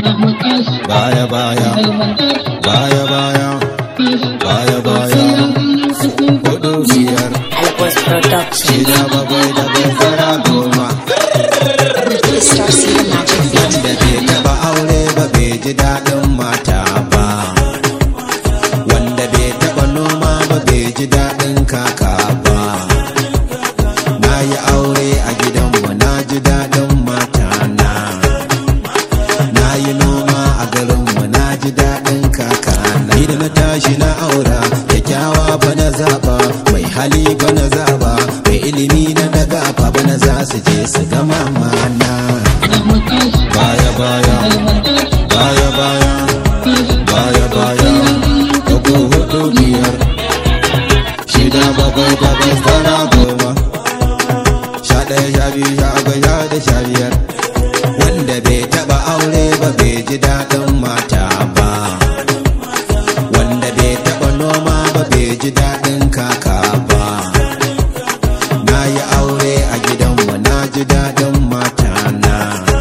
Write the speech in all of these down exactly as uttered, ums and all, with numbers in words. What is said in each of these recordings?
baya baya baya baya baya baya hudu biyar shida bakwai da bakwai goma. Wanda bai taba aure ba bai ji daɗin mata ba, wanda bai taba noma ba bai ji daɗin kaka ba. Na yi aure a gidanmu na ji daɗin mata na, na yi noma a garinmu na ji daɗin kaka na. Ni da na tashi na aura kyakkyawa ba na zaba, mai hali ba na zaba, mai ilimi na daga ba na za su je su ga mama na. Baya baya baya baya baya baya uku hudu biyar shida bakwai takwas tara goma sha ɗaya sha biyu sha uku sha huɗu sha biyar. Wanda bai taɓa aure ba bai ji daɗin mata ba, wanda bai taɓa noma ba bai ji daɗin kaka ba. Na yi aure a gidanmu na ji daɗin mata na,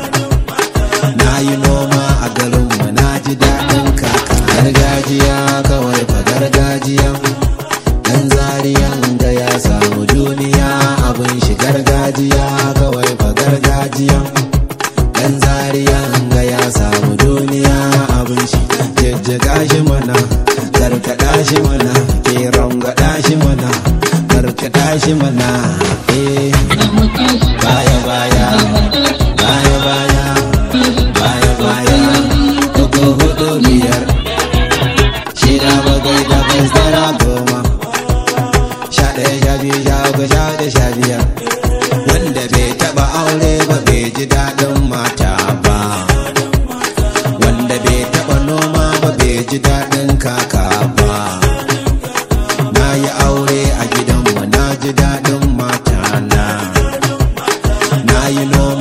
na yi noma a garinmu na ji daɗin kaka. Gargajiya kawai fa gargajiya, ɗan zariyan ga ya samu duniya abin shi. Gargajiya kawai fa gargajiya, ɗan zariyan ga ya samu duniya abin shi. Jajjaga shi mana, karkaɗa shi mana, ke rangaɗa shi mana, karkaɗa shi mana. Eh baya baya baya baya baya baya uku hudu biyar shida bakwai takwas tara goma sha ɗaya sha biyu sha uku sha huɗu sha biyar. Wanda bai taɓa aure ba bai ji daɗin mata ba, wanda bai taɓa noma ba bai ji daɗin kaka ba. Na yi aure a gidanmu na ji daɗin mata na, na yi noma